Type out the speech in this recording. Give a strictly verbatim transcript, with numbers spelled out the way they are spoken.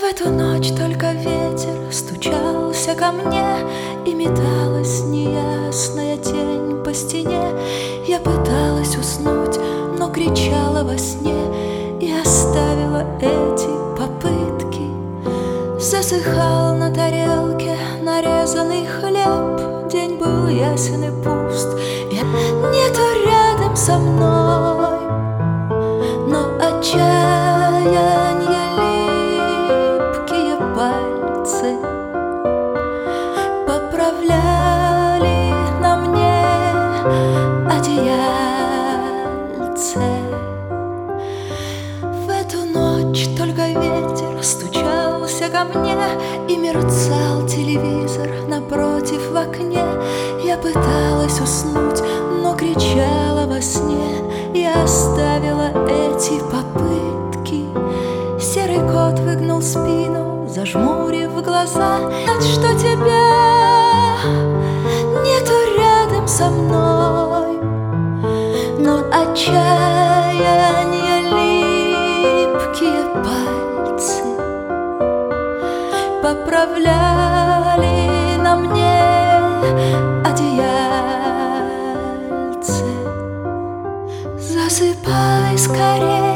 В эту ночь только ветер стучался ко мне, и металась неясная тень по стене. Я пыталась уснуть, но кричала во сне и оставила эти попытки. Засыхал на тарелке нарезанный хлеб. День был ясен и пуст, и нету рядом со мной, но отчаяние липкие пальцы поправляли на мне одеяльце. В эту ночь только ветер стучался ко мне, и мерцал телевизор напротив в окне. Я пыталась уснуть, но кричала во сне и оставила эти попытки. Серый кот выгнул спину, зажмурив глаза. Знать, что тебя нету рядом со мной, но отчаяние липкие пальцы поправляли на мне одеяльце. Засыпай скорее,